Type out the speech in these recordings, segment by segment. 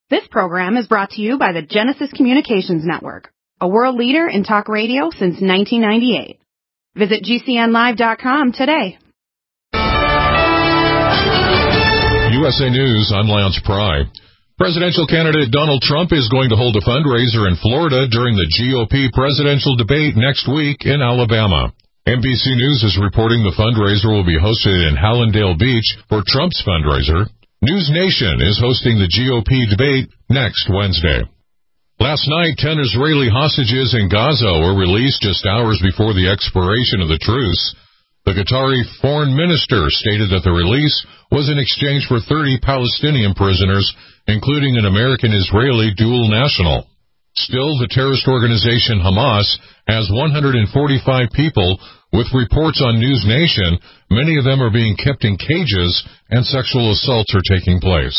This program is brought to you by the Genesis Communications Network, a world leader in talk radio since 1998. Visit GCNlive.com today. USA News, I'm Lance Pry. Presidential candidate Donald Trump is going to hold a fundraiser in Florida during the GOP presidential debate next week in Alabama. NBC News is reporting the fundraiser will be hosted in Hallandale Beach for Trump's fundraiser. News Nation is hosting the GOP debate next Wednesday. Last night, 10 Israeli hostages in Gaza were released just hours before the expiration of the truce. The Qatari foreign minister stated that the release was in exchange for 30 Palestinian prisoners, including an American-Israeli dual national. Still, the terrorist organization Hamas has 145 people, with reports on News Nation, many of them are being kept in cages and sexual assaults are taking place.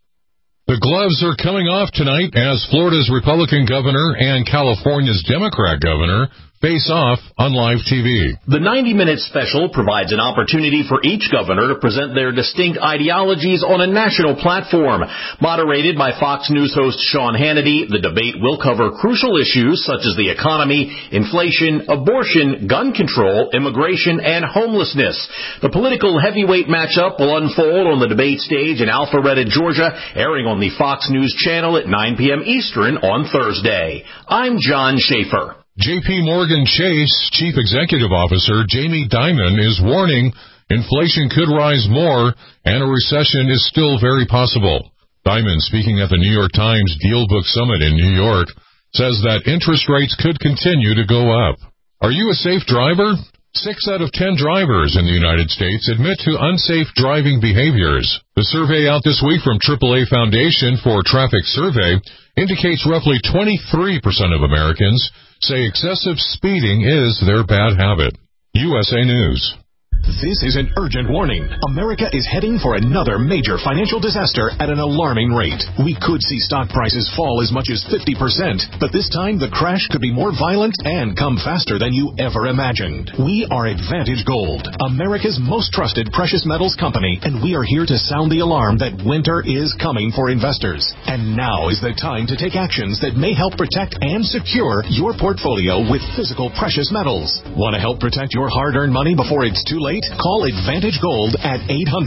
The gloves are coming off tonight as Florida's Republican governor and California's Democrat governor face off on live TV. The 90-minute special provides an opportunity for each governor to present their distinct ideologies on a national platform. Moderated by Fox News host Sean Hannity, the debate will cover crucial issues such as the economy, inflation, abortion, gun control, immigration, and homelessness. The political heavyweight matchup will unfold on the debate stage in Alpharetta, Georgia, airing on the Fox News channel at 9 p.m. Eastern on Thursday. I'm John Schaefer. J.P. Morgan Chase Chief Executive Officer Jamie Dimon is warning inflation could rise more and a recession is still very possible. Dimon, speaking at the New York Times Deal Book Summit in New York, says that interest rates could continue to go up. Are you a safe driver? 6 out of 10 drivers in the United States admit to unsafe driving behaviors. The survey out this week from AAA Foundation for Traffic Survey indicates roughly 23% of Americans say excessive speeding is their bad habit. USA News. This is an urgent warning. America is heading for another major financial disaster at an alarming rate. We could see stock prices fall as much as 50%, but this time the crash could be more violent and come faster than you ever imagined. We are Advantage Gold, America's most trusted precious metals company, and we are here to sound the alarm that winter is coming for investors. And now is the time to take actions that may help protect and secure your portfolio with physical precious metals. Want to help protect your hard-earned money before it's too late? Call Advantage Gold at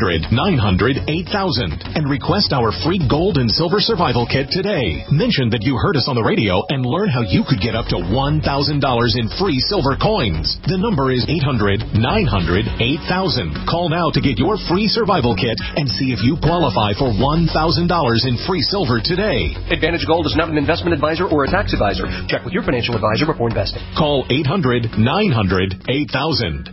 800-900-8000 and request our free gold and silver survival kit today. Mention that you heard us on the radio and learn how you could get up to $1,000 in free silver coins. The number is 800-900-8000. Call now to get your free survival kit and see if you qualify for $1,000 in free silver today. Advantage Gold is not an investment advisor or a tax advisor. Check with your financial advisor before investing. Call 800-900-8000.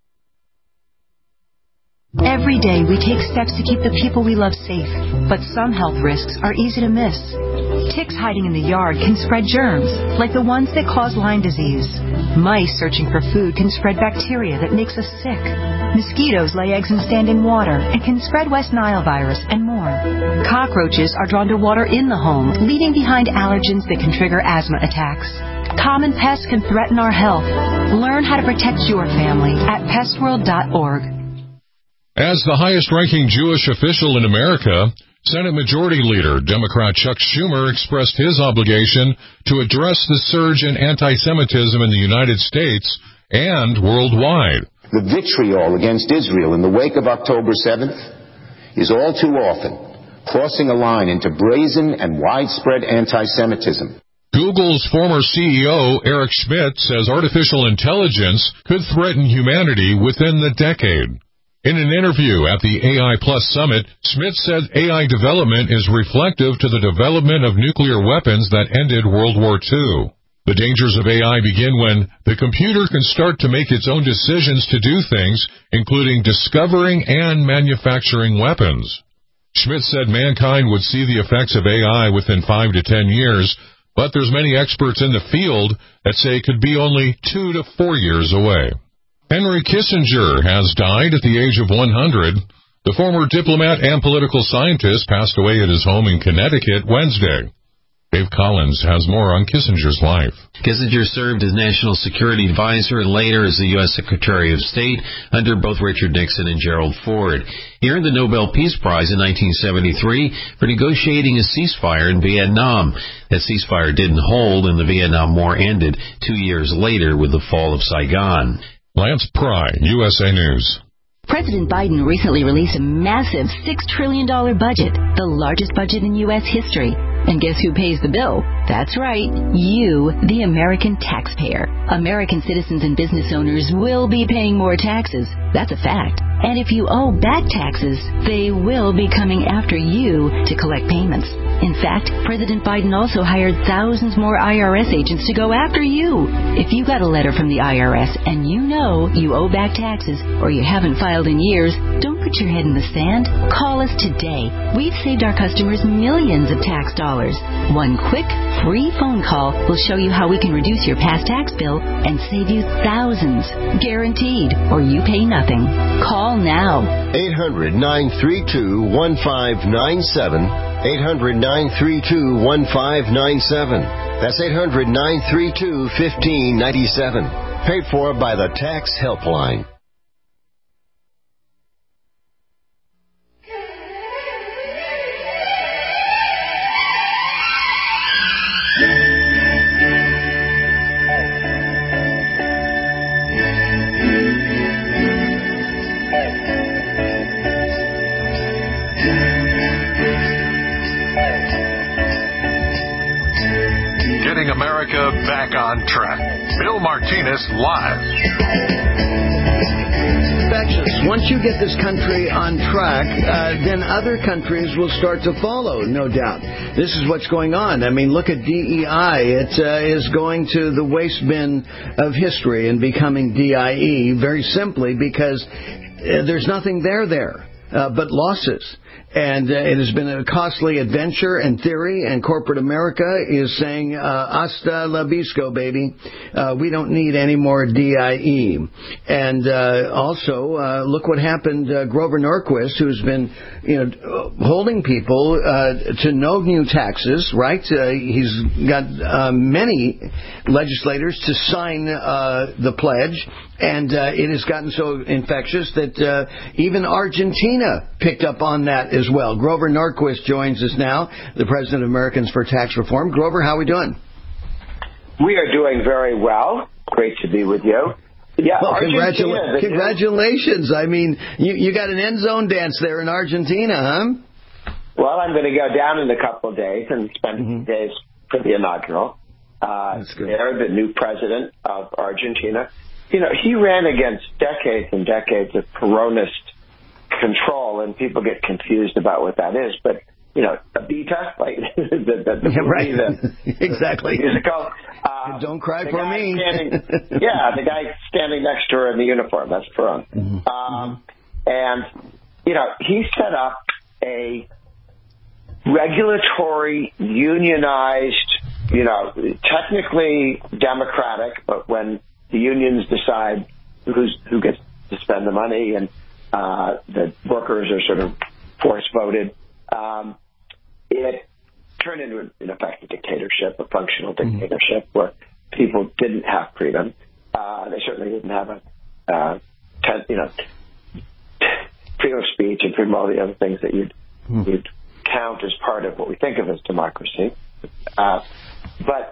Every day we take steps to keep the people we love safe, but some health risks are easy to miss. Ticks hiding in the yard can spread germs, like the ones that cause Lyme disease. Mice searching for food can spread bacteria that makes us sick. Mosquitoes lay eggs and stand in water and can spread West Nile virus and more. Cockroaches are drawn to water in the home, leaving behind allergens that can trigger asthma attacks. Common pests can threaten our health. Learn how to protect your family at pestworld.org. As the highest-ranking Jewish official in America, Senate Majority Leader Democrat Chuck Schumer expressed his obligation to address the surge in anti-Semitism in the United States and worldwide. The vitriol against Israel in the wake of October 7th is all too often crossing a line into brazen and widespread anti-Semitism. Google's former CEO, Eric Schmidt, says artificial intelligence could threaten humanity within the decade. In an interview at the AI Plus Summit, Schmidt said AI development is reflective to the development of nuclear weapons that ended World War II. The dangers of AI begin when the computer can start to make its own decisions to do things, including discovering and manufacturing weapons. Schmidt said mankind would see the effects of AI within 5 to 10 years, but there's many experts in the field that say it could be only 2 to 4 years away. Henry Kissinger has died at the age of 100. The former diplomat and political scientist passed away at his home in Connecticut Wednesday. Dave Collins has more on Kissinger's life. Kissinger served as National Security Advisor and later as the U.S. Secretary of State under both Richard Nixon and Gerald Ford. He earned the Nobel Peace Prize in 1973 for negotiating a ceasefire in Vietnam. That ceasefire didn't hold, and the Vietnam War ended 2 years later with the fall of Saigon. Lance Pry, USA News. President Biden recently released a massive $6 trillion budget, the largest budget in U.S. history. And guess who pays the bill? That's right, you, the American taxpayer. American citizens and business owners will be paying more taxes. That's a fact. And if you owe back taxes, they will be coming after you to collect payments. In fact, President Biden also hired thousands more IRS agents to go after you. If you got a letter from the IRS and you know you owe back taxes or you haven't filed in years, don't put your head in the sand. Call us today. We've saved our customers millions of tax dollars. One quick, free phone call will show you how we can reduce your past tax bill and save you thousands. Guaranteed, or you pay nothing. Call now. 800-932-1597. 800-932-1597. That's 800-932-1597. Paid for by the Tax Helpline. America back on track. Bill Martinez live. Once you get this country on track, then other countries will start to follow, no doubt. This is what's going on. I mean, look at DEI. It is going to the waste bin of history and becoming DIE, very simply because there's nothing there but losses. And it has been a costly adventure and theory, and corporate America is saying, hasta la bisco, baby. We don't need any more DIE. And also, look what happened, Grover Norquist, who's been holding people to no new taxes, right? He's got many legislators to sign the pledge. And it has gotten so infectious that even Argentina picked up on that as well. Grover Norquist joins us now, the president of Americans for Tax Reform. Grover, how are we doing? We are doing very well. Great to be with you. Yeah, well, congratulations. I mean, you got an end zone dance there in Argentina, huh? Well, I'm going to go down in a couple of days and spend a few days for the inaugural. That's good. They're the new president of Argentina. He ran against decades and decades of Peronist control, and people get confused about what that is. But, Evita, like right. Exactly. Musical. Don't cry for me. The guy standing next to her in the uniform, that's Peron. And, he set up a regulatory, unionized, technically democratic, but when the unions decide who gets to spend the money, and the workers are sort of force voted. It turned into, in effect, a dictatorship, a functional dictatorship, where people didn't have freedom. They certainly didn't have freedom of speech and freedom of all the other things that you'd count as part of what we think of as democracy. But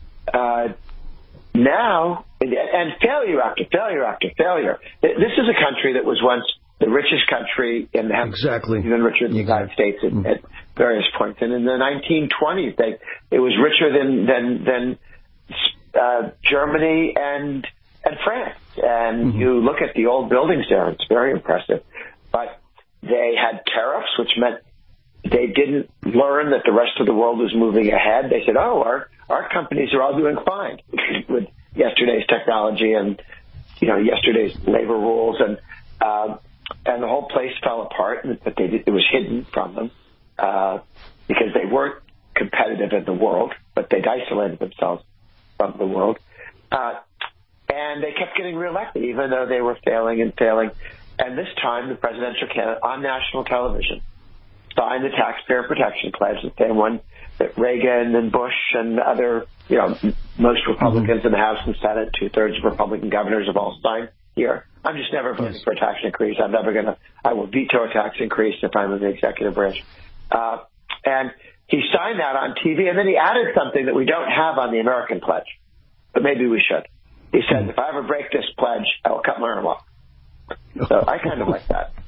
now, and failure after failure after failure. This is a country that was once the richest country in the exactly, even richer than the United States at various points. And in the 1920s, it was richer than Germany and France. And you look at the old buildings there; it's very impressive. But they had tariffs, which meant they didn't learn that the rest of the world was moving ahead. They said, our companies are all doing fine with yesterday's technology and, yesterday's labor rules. And the whole place fell apart, but it was hidden from them because they weren't competitive in the world, but they'd isolated themselves from the world. And they kept getting reelected, even though they were failing. And this time, the presidential candidate on national television signed the Taxpayer Protection Pledge, the same one Reagan and Bush and other, most Republicans in the House and Senate, 2/3 of Republican governors have all signed here. I'm just never voting for a tax increase. I will veto a tax increase if I'm in the executive branch. And he signed that on TV, and then he added something that we don't have on the American pledge, but maybe we should. He said, if I ever break this pledge, I will cut my arm off. So I kind of like that.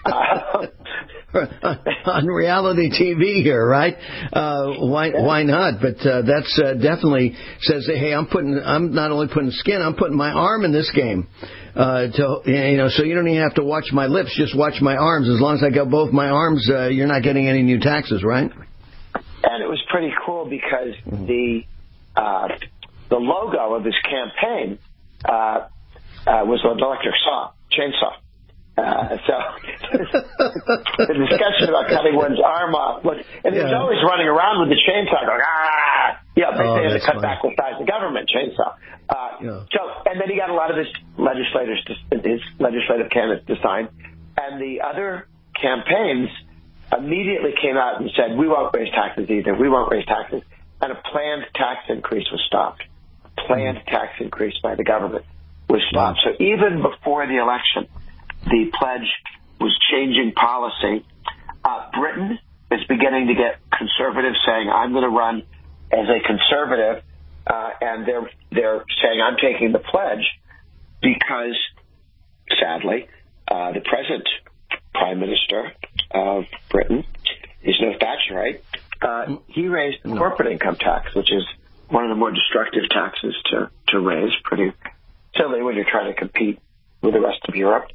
On reality TV here, right? Why not? But that's definitely says, hey, I'm not only putting skin, I'm putting my arm in this game. So you don't even have to watch my lips, just watch my arms. As long as I got both my arms, you're not getting any new taxes, right? And it was pretty cool because the logo of his campaign was an electric chainsaw. So the discussion about cutting one's arm off, and he was always running around with the chainsaw going, they had to cut back the size of the government chainsaw. So, and then he got a lot of his legislative candidates to sign, and the other campaigns immediately came out and said, we won't raise taxes either. We won't raise taxes. And a planned tax increase was stopped. A planned tax increase by the government was stopped. So even before the election, the pledge was changing policy. Britain is beginning to get conservatives saying, I'm going to run as a conservative, and they're saying, I'm taking the pledge because, sadly, the present Prime Minister of Britain is no Thatcherite. He raised the corporate income tax, which is one of the more destructive taxes to raise, pretty silly when you're trying to compete with the rest of Europe.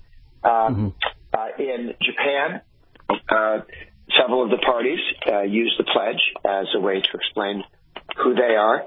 In Japan, several of the parties use the pledge as a way to explain who they are.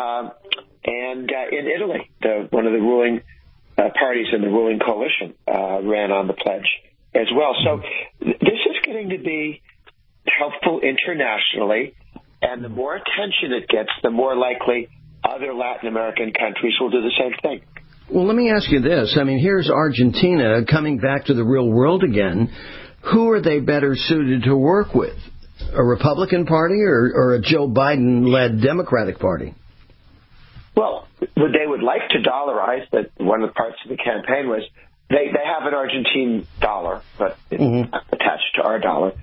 And in Italy, one of the ruling parties in the ruling coalition ran on the pledge as well. So this is getting to be helpful internationally, and the more attention it gets, the more likely other Latin American countries will do the same thing. Well, let me ask you this. I mean, here's Argentina coming back to the real world again. Who are they better suited to work with? A Republican Party or a Joe Biden-led Democratic Party? Well, what they would like to dollarize, that one of the parts of the campaign was they have an Argentine dollar, but it's attached to our dollar,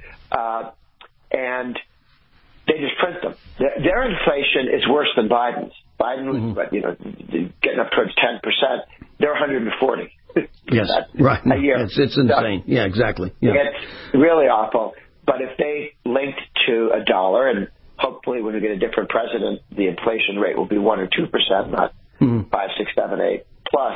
and they just print them. Their inflation is worse than Biden's. Biden was, getting up towards 10%. They're 140. Yes, right. A year. It's insane. Yeah, exactly. Yeah. It's really awful. But if they linked to a dollar, and hopefully when we get a different president, the inflation rate will be 1 or 2%, not 5, 6, 7, 8 plus,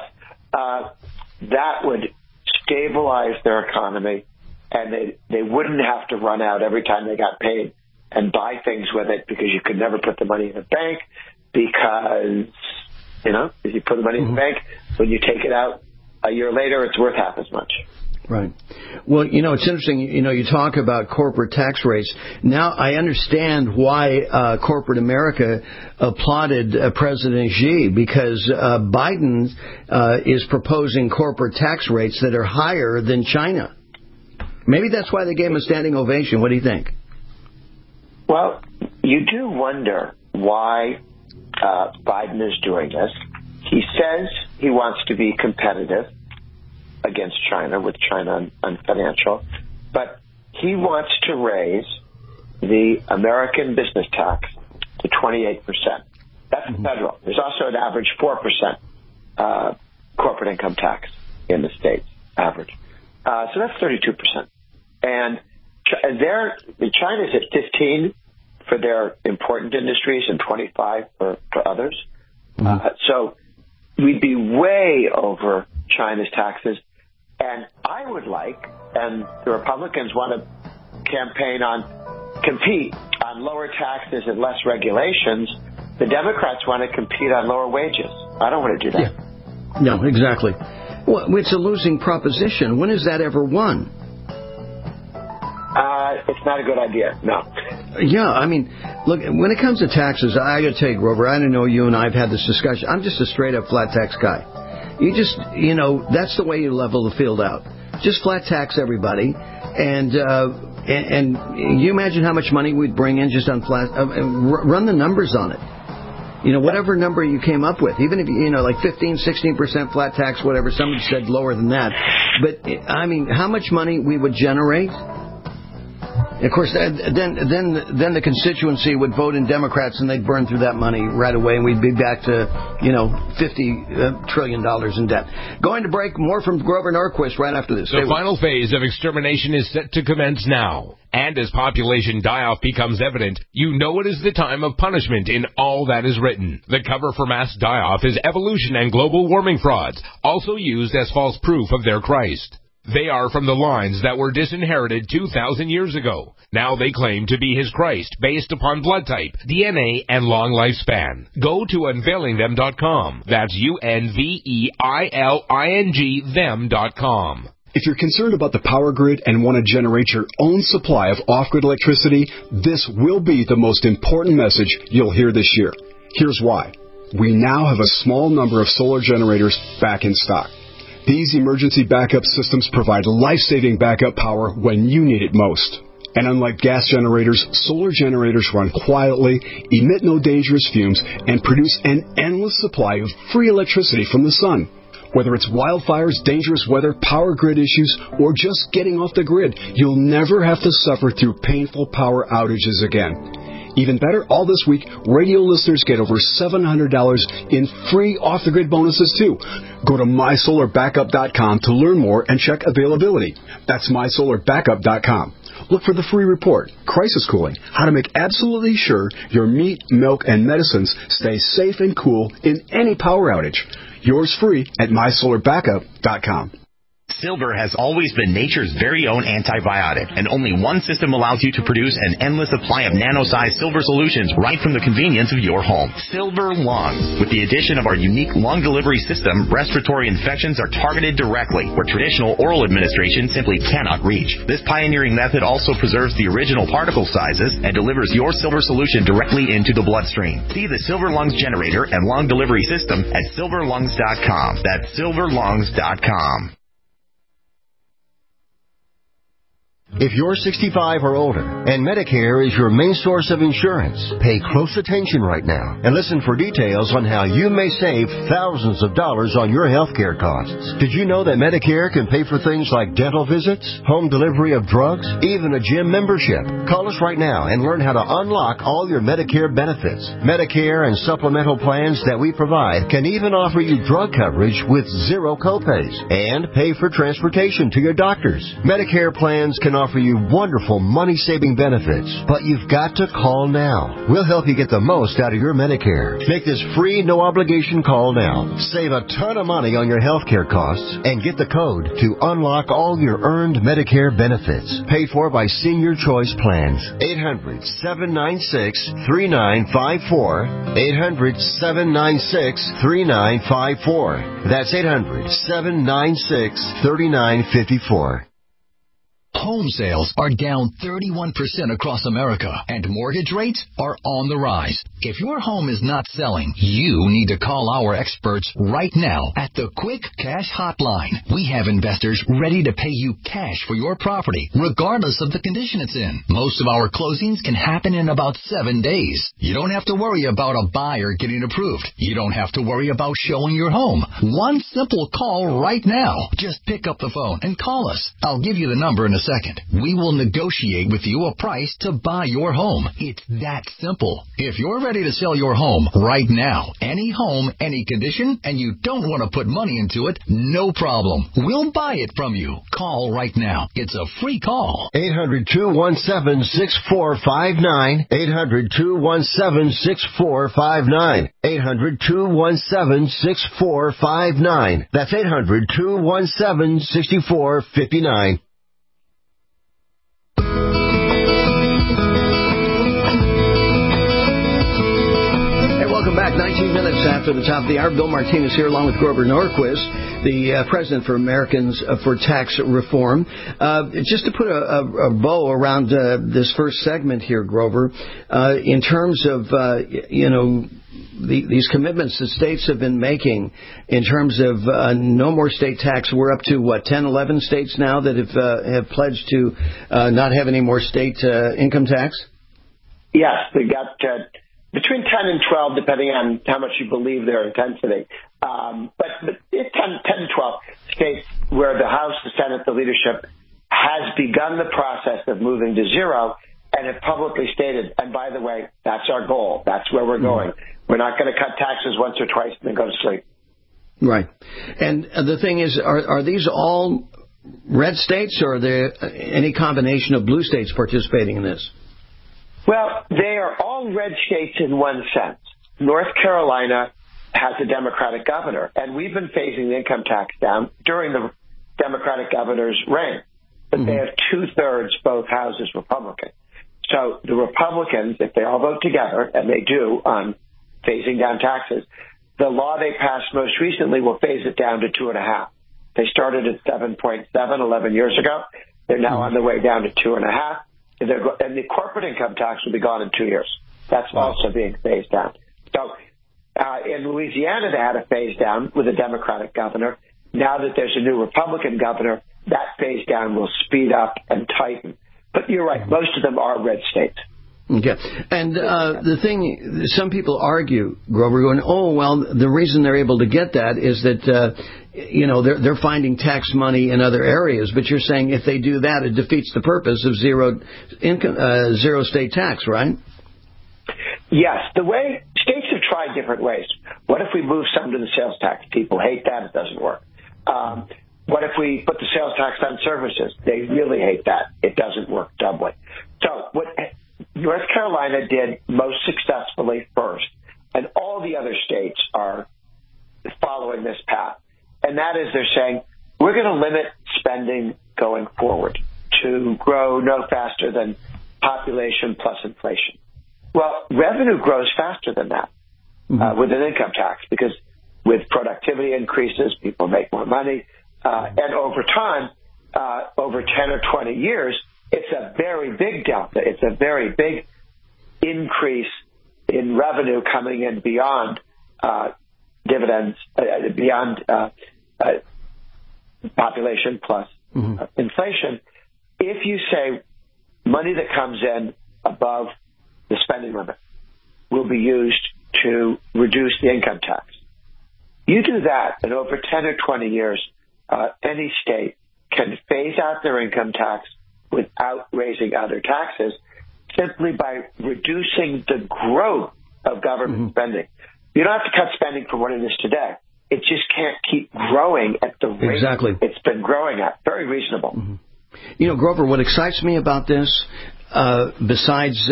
that would stabilize their economy, and they wouldn't have to run out every time they got paid and buy things with it, because you could never put the money in a bank, because, if you put the money in the bank, when you take it out a year later, it's worth half as much. Right. Well, it's interesting, you talk about corporate tax rates. Now I understand why corporate America applauded President Xi, because Biden is proposing corporate tax rates that are higher than China. Maybe that's why they gave him a standing ovation. What do you think? Well, you do wonder why Biden is doing this. He says he wants to be competitive against China, with China on financial, but he wants to raise the American business tax to 28%. That's federal. There's also an average 4% corporate income tax in the States, average. So that's 32%. And China's at 15 for their important industries and 25 for others. So we'd be way over China's taxes. And I would like, and the Republicans want to compete on lower taxes and less regulations. The Democrats want to compete on lower wages. I don't want to do that. Yeah. No, exactly. Well, it's a losing proposition. When has that ever won? It's not a good idea, no. Yeah, I mean, look, when it comes to taxes, I got to tell you, Grover, I know you and I have had this discussion. I'm just a straight-up flat tax guy. You just, that's the way you level the field out. Just flat tax everybody. And And you imagine how much money we'd bring in just on flat. Run the numbers on it. Whatever number you came up with, even if, like 15, 16% flat tax, whatever, somebody said lower than that. But, I mean, how much money we would generate? Of course, then the constituency would vote in Democrats, and they'd burn through that money right away, and we'd be back to, $50 trillion in debt. Going to break. More from Grover Norquist right after this. The final phase of extermination is set to commence now. And as population die-off becomes evident, you know it is the time of punishment in all that is written. The cover for mass die-off is evolution and global warming frauds, also used as false proof of their Christ. They are from the lines that were disinherited 2,000 years ago. Now they claim to be his Christ based upon blood type, DNA, and long lifespan. Go to unveilingthem.com. That's UNVEILING them.com. If you're concerned about the power grid and want to generate your own supply of off-grid electricity, this will be the most important message you'll hear this year. Here's why. We now have a small number of solar generators back in stock. These emergency backup systems provide life-saving backup power when you need it most. And unlike gas generators, solar generators run quietly, emit no dangerous fumes, and produce an endless supply of free electricity from the sun. Whether it's wildfires, dangerous weather, power grid issues, or just getting off the grid, you'll never have to suffer through painful power outages again. Even better, all this week, radio listeners get over $700 in free off-the-grid bonuses, too. Go to mysolarbackup.com to learn more and check availability. That's mysolarbackup.com. Look for the free report, Crisis Cooling, how to make absolutely sure your meat, milk, and medicines stay safe and cool in any power outage. Yours free at mysolarbackup.com. Silver has always been nature's very own antibiotic, and only one system allows you to produce an endless supply of nano-sized silver solutions right from the convenience of your home. Silver Lungs. With the addition of our unique lung delivery system, respiratory infections are targeted directly, where traditional oral administration simply cannot reach. This pioneering method also preserves the original particle sizes and delivers your silver solution directly into the bloodstream. See the Silver Lungs generator and lung delivery system at silverlungs.com. That's silverlungs.com. If you're 65 or older and Medicare is your main source of insurance, pay close attention right now and listen for details on how you may save thousands of dollars on your health care costs. Did you know that Medicare can pay for things like dental visits, home delivery of drugs, even a gym membership? Call us right now and learn how to unlock all your Medicare benefits. Medicare and supplemental plans that we provide can even offer you drug coverage with zero copays and pay for transportation to your doctors. Medicare plans can offer you wonderful money-saving benefits, but you've got to call now. We'll help you get the most out of your Medicare. Make this free, no-obligation call now. Save a ton of money on your health care costs and get the code to unlock all your earned Medicare benefits. Paid for by Senior Choice Plans. 800-796-3954. 800-796-3954. That's 800-796-3954. Home sales are down 31% across America, and mortgage rates are on the rise. If your home is not selling, you need to call our experts right now at the Quick Cash Hotline. We have investors ready to pay you cash for your property, regardless of the condition it's in. Most of our closings can happen in about 7 days. You don't have to worry about a buyer getting approved. You don't have to worry about showing your home. One simple call right now. Just pick up the phone and call us. I'll give you the number in a second. We will negotiate with you a price to buy your home. It's that simple. If you're ready to sell your home right now, any home, any condition, and you don't want to put money into it, no problem. We'll buy it from you. Call right now. It's a free call. 800-217-6459. 800-217-6459. 800-217-6459. That's 800-217-6459. Welcome back. 19 minutes after the top of the hour. Bill Martinez here along with Grover Norquist, the president for Americans for Tax Reform. Just to put a bow around this first segment here, Grover, in terms of, these commitments that states have been making in terms of no more state tax. We're up to, 10, 11 states now that have pledged to not have any more state income tax? Yes, we got between 10 and 12, depending on how much you believe their intensity. But 10 and 12 states where the House, the Senate, the leadership has begun the process of moving to zero and have publicly stated, and by the way, that's our goal. That's where we're going. We're not going to cut taxes once or twice and then go to sleep. Right. And the thing is, are these all red states, or are there any combination of blue states participating in this? Well, they are all red states in one sense. North Carolina has a Democratic governor, and we've been phasing the income tax down during the Democratic governor's reign. But they have 2/3 both houses Republican. So the Republicans, if they all vote together, and they do on phasing down taxes, the law they passed most recently will phase it down to 2.5. They started at 7.7 11 years ago. They're now on their way down to 2.5. And the corporate income tax will be gone in 2 years. That's also being phased down. So in Louisiana, they had a phase down with a Democratic governor. Now that there's a new Republican governor, that phase down will speed up and tighten. But you're right, most of them are red states. Okay. And the thing, some people argue, Grover, going, oh, well, the reason they're able to get that is that, they're finding tax money in other areas. But you're saying if they do that, it defeats the purpose of zero state tax, right? Yes. The way states have tried different ways. What if we move some to the sales tax? People hate that. It doesn't work. What if we put the sales tax on services? They really hate that. It doesn't work doubly. So what North Carolina did most successfully first, and all the other states are following this path, and that is they're saying, we're going to limit spending going forward to grow no faster than population plus inflation. Well, revenue grows faster than that with an income tax, because with productivity increases, people make more money. And over time, over 10 or 20 years, it's a very big delta. It's a very big increase in revenue coming in beyond dividends, beyond population plus inflation. If you say money that comes in above the spending limit will be used to reduce the income tax, you do that, and over 10 or 20 years, any state can phase out their income tax without raising other taxes simply by reducing the growth of government spending. You don't have to cut spending from what it is today. It just can't keep growing at the rate it's been growing at. Very reasonable. Grover, what excites me about this, besides,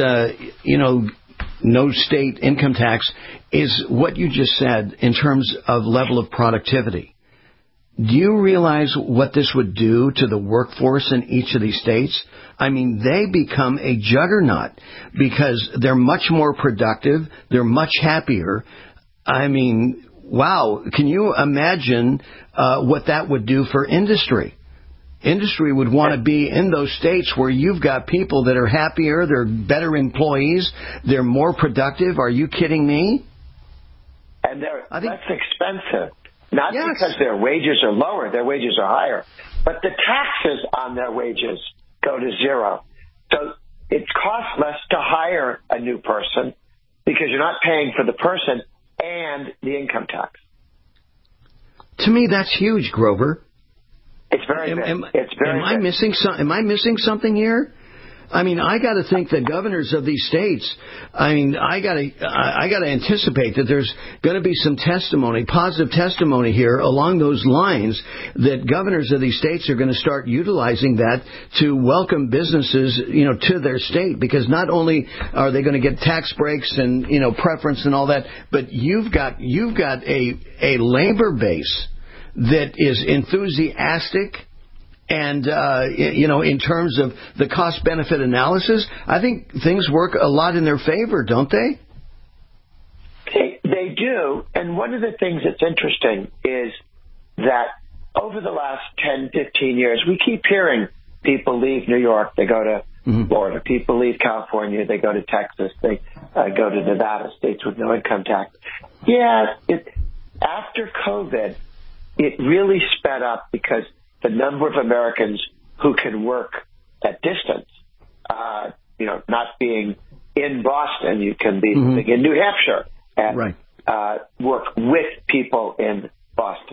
no state income tax, is what you just said in terms of level of productivity. Do you realize what this would do to the workforce in each of these states? I mean, they become a juggernaut because they're much more productive. They're much happier. I mean, wow. Can you imagine what that would do for industry? Industry would want to be in those states where you've got people that are happier, they're better employees, they're more productive. Are you kidding me? And they're less expensive. Not because their wages are lower, their wages are higher, but the taxes on their wages go to zero. So it costs less to hire a new person because you're not paying for the person and the income tax. To me, that's huge, Grover. It's very big. Am I missing something here? I mean, I got to think that governors of these states, I got to anticipate that there's going to be some testimony, positive testimony here along those lines, that governors of these states are going to start utilizing that to welcome businesses, to their state, because not only are they going to get tax breaks and, preference and all that, but you've got a labor base that is enthusiastic. And, in terms of the cost-benefit analysis, I think things work a lot in their favor, don't they? They do. And one of the things that's interesting is that over the last 10, 15 years, we keep hearing people leave New York. They go to Florida. People leave California, they go to Texas, they go to Nevada, states with no income tax. Yeah, after COVID, it really sped up because the number of Americans who can work at distance, not being in Boston, you can be living in New Hampshire and work with people in Boston.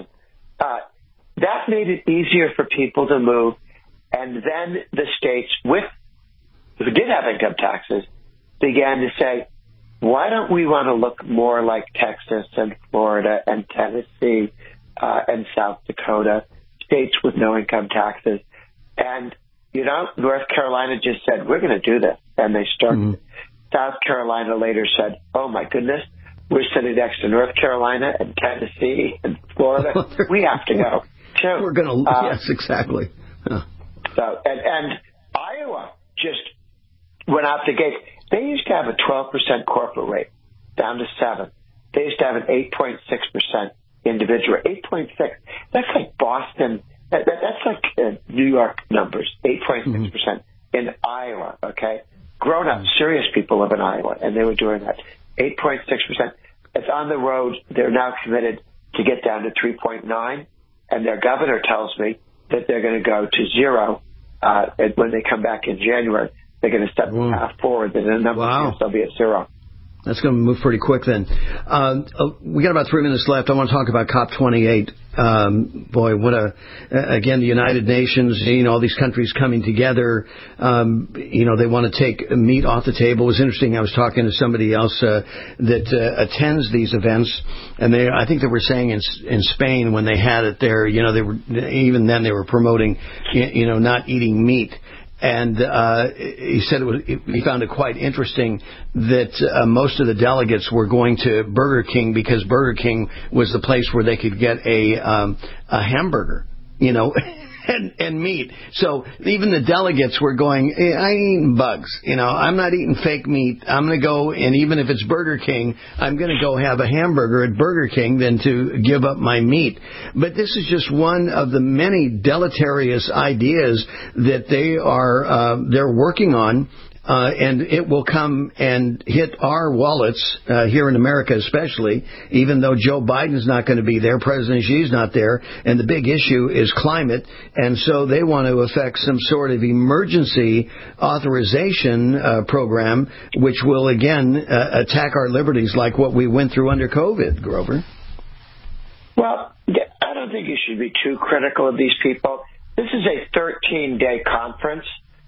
That made it easier for people to move. And then the states who did have income taxes began to say, why don't we want to look more like Texas and Florida and Tennessee and South Dakota, states with no income taxes. And, North Carolina just said, we're going to do this. And they started. South Carolina later said, oh, my goodness, we're sitting next to North Carolina and Tennessee and Florida. We have to go, too. We're going to, yes, exactly. Huh. So, and Iowa just went out the gate. They used to have a 12% corporate rate, down to 7%. They used to have an 8.6% individual. 8.6%. That's like Boston. That's like New York numbers. 8.6% in Iowa. Okay, grown-up, serious people live in Iowa, and they were doing that. 8.6%. It's on the road. They're now committed to get down to 3.9%, and their governor tells me that they're going to go to 0 when they come back in January. They're going to step forward, and in a number of years they'll be at 0. That's going to move pretty quick then. We got about 3 minutes left. I want to talk about COP28. Again, the United Nations, all these countries coming together. They want to take meat off the table. It was interesting. I was talking to somebody else that attends these events, and I think they were saying in Spain when they had it there, they were promoting, not eating meat. And he said he found it quite interesting that most of the delegates were going to Burger King because Burger King was the place where they could get a hamburger, and meat. So even the delegates were going, hey, I ain't eating bugs. I'm not eating fake meat. I'm going to go, and even if it's Burger King, I'm going to go have a hamburger at Burger King than to give up my meat. But this is just one of the many deleterious ideas that they're working on. And it will come and hit our wallets here in America especially, even though Joe Biden's not going to be there, President Xi's not there, and the big issue is climate, and so they want to effect some sort of emergency authorization program, which will, again, attack our liberties like what we went through under COVID, Grover. Well, I don't think you should be too critical of these people. This is a 13-day conference.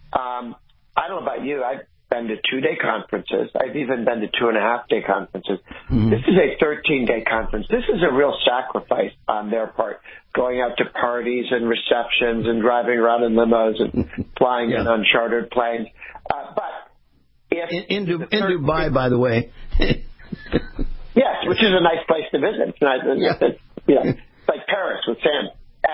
I don't know about you. I've been to 2-day conferences. I've even been to 2.5-day conferences. This is a 13-day conference. This is a real sacrifice on their part, going out to parties and receptions and driving around in limos and flying in on chartered planes. But if in Dubai, by the way. Yes, which is a nice place to visit. It's nice. It's like Paris with sand.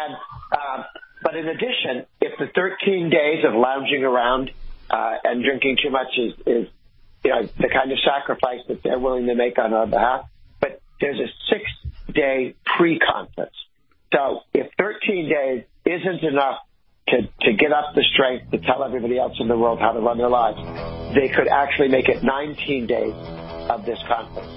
But in addition, if the 13 days of lounging around and drinking too much is the kind of sacrifice that they're willing to make on our behalf. But there's a 6-day pre-conference. So if 13 days isn't enough to get up the strength to tell everybody else in the world how to run their lives, they could actually make it 19 days of this conference.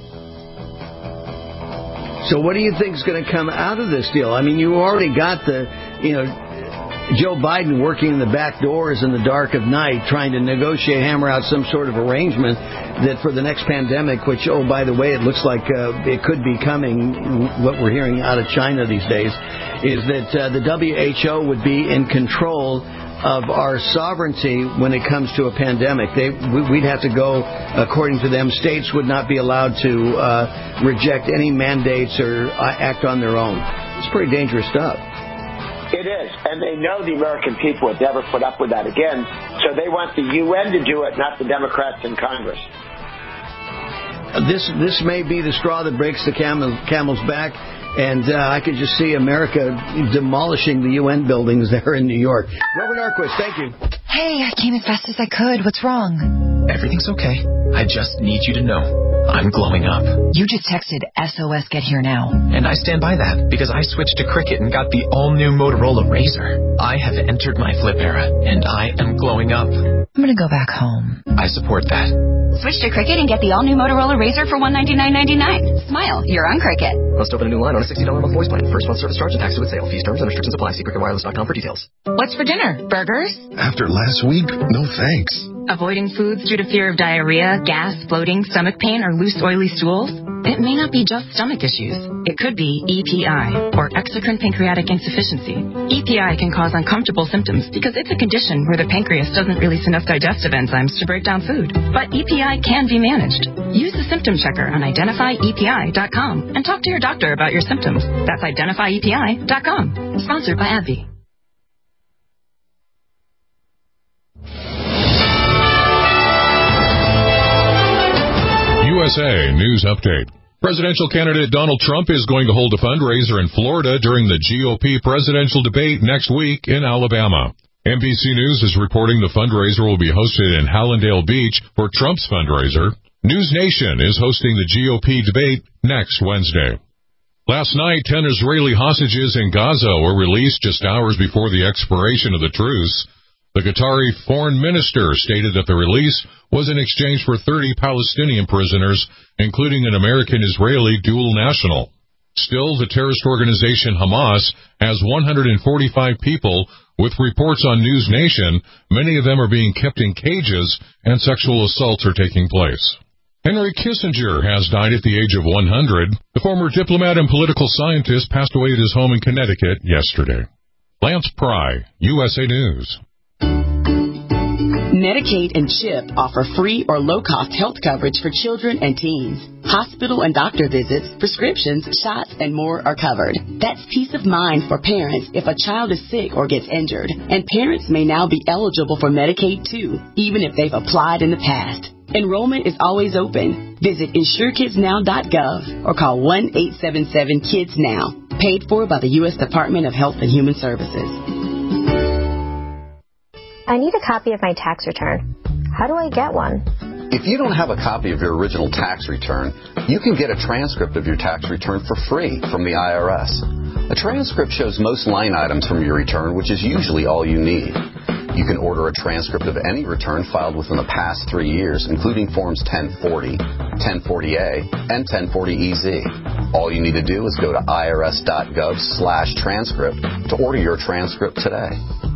So what do you think is going to come out of this deal? I mean, you already got Joe Biden working in the back doors in the dark of night, trying to negotiate, hammer out some sort of arrangement that for the next pandemic, which, by the way, it looks like it could be coming, what we're hearing out of China these days, is that the WHO would be in control of our sovereignty when it comes to a pandemic. We'd have to go, according to them, states would not be allowed to reject any mandates or act on their own. It's pretty dangerous stuff. It is, and they know the American people would never put up with that again, so they want the UN to do it, not the Democrats in Congress. This may be the straw that breaks the camel's back, and I could just see America demolishing the UN buildings there in New York. Robert Norquist, thank you. Hey, I came as fast as I could. What's wrong? everything's okay. I just need you to know I'm glowing up. You just texted SOS Get Here Now. And I stand by that because I switched to Cricket and got the all-new Motorola Razr. I have entered my flip era, and I am glowing up. I'm going to go back home. I support that. Switch to Cricket and get the all-new Motorola Razr for $199.99. Smile, you're on Cricket. Must open a new line on a $60 a month voice plan. First month service charge and tax with sale. Fees, terms, and restrictions apply. See cricketwireless.com for details. What's for dinner? Burgers? After last week, no thanks. Avoiding foods due to fear of diarrhea, gas, bloating, stomach pain, or loose, oily stools? It may not be just stomach issues. It could be EPI, or exocrine pancreatic insufficiency. EPI can cause uncomfortable symptoms because it's a condition where the pancreas doesn't release enough digestive enzymes to break down food. But EPI can be managed. Use the symptom checker on identifyepi.com and talk to your doctor about your symptoms. That's identifyepi.com. Sponsored by AbbVie. USA News Update. Presidential candidate Donald Trump is going to hold a fundraiser in Florida during the GOP presidential debate next week in Alabama. NBC News is reporting the fundraiser will be hosted in Hallandale Beach for Trump's fundraiser. News Nation is hosting the GOP debate next Wednesday. Last night, 10 Israeli hostages in Gaza were released just hours before the expiration of the truce. The Qatari foreign minister stated that the release was in exchange for 30 Palestinian prisoners, including an American-Israeli dual national. Still, the terrorist organization Hamas has 145 people, with reports on News Nation, many of them are being kept in cages and sexual assaults are taking place. Henry Kissinger has died at the age of 100. The former diplomat and political scientist passed away at his home in Connecticut yesterday. Lance Pry, USA News. Medicaid and CHIP offer free or low-cost health coverage for children and teens. Hospital and doctor visits, prescriptions, shots, and more are covered. That's peace of mind for parents if a child is sick or gets injured. And parents may now be eligible for Medicaid, too, even if they've applied in the past. Enrollment is always open. Visit InsureKidsNow.gov or call 1-877-KIDS-NOW. Paid for by the U.S. Department of Health and Human Services. I need a copy of my tax return. How do I get one? If you don't have a copy of your original tax return, you can get a transcript of your tax return for free from the IRS. A transcript shows most line items from your return, which is usually all you need. You can order a transcript of any return filed within the past 3 years, including Forms 1040, 1040A, and 1040EZ. All you need to do is go to irs.gov/transcript to order your transcript today.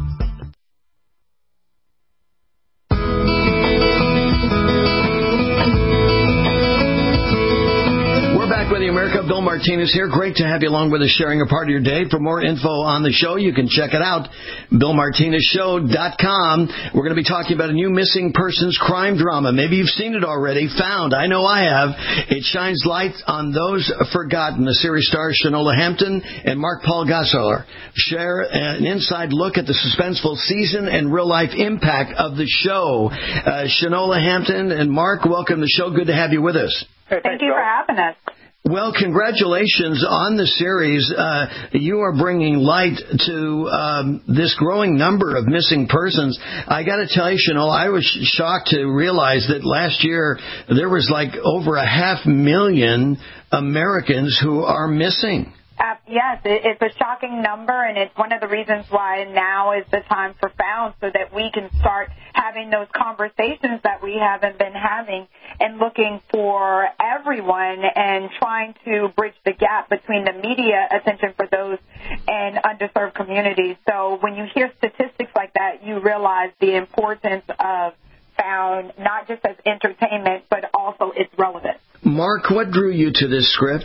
America, Bill Martinez here. Great to have you along with us, sharing a part of your day. For more info on the show, you can check it out, BillMartinezShow.com. We're going to be talking about a new missing persons crime drama. Maybe you've seen it already. Found. I know I have. It shines light on those forgotten. The series stars Shanola Hampton and Mark Paul Gosselaar share an inside look at the suspenseful season and real-life impact of the show. Shanola Hampton and Mark, welcome to the show. Good to have you with us. Hey, thank you for having us. Well, congratulations on the series. You are bringing light to this growing number of missing persons. I got to tell you, Shanola, I was shocked to realize that last year there was like over 500,000 Americans who are missing. Yes, it's a shocking number, and it's one of the reasons why now is the time for Found, so that we can start having those conversations that we haven't been having and looking for everyone and trying to bridge the gap between the media attention for those and underserved communities. So when you hear statistics like that, you realize the importance of Found, not just as entertainment, but also its relevance. Mark, what drew you to this script?